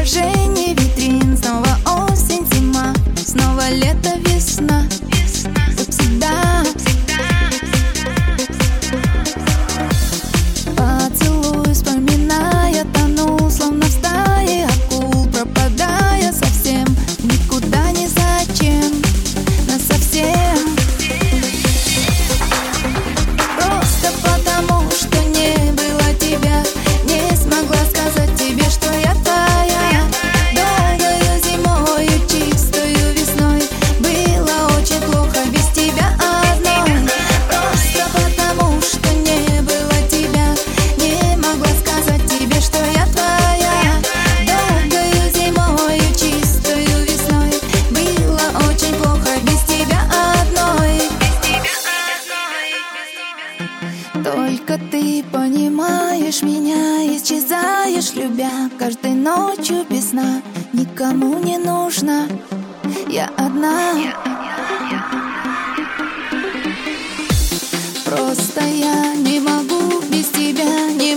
отражение витрин. Снова осень, зима, снова лето, весна. Как всегда. Поцелуй, вспоминая, тону, словно в стае акул, пропадая совсем, никуда, ни зачем, насовсем. Просто потому, что не было тебя, не смогла сказать тебе, что я твоя. Долгою зимою, чистою весной, было очень плохо без тебя одной. Просто потому, что не было тебя, не могла сказать тебе, что я твоя. Долгою зимою, чистою весной, было очень плохо без тебя одной. Только ты понимаешь меня, исчезаешь, любя, каждой ночью без сна. Никому не нужна, я одна. Просто я не могу без тебя, не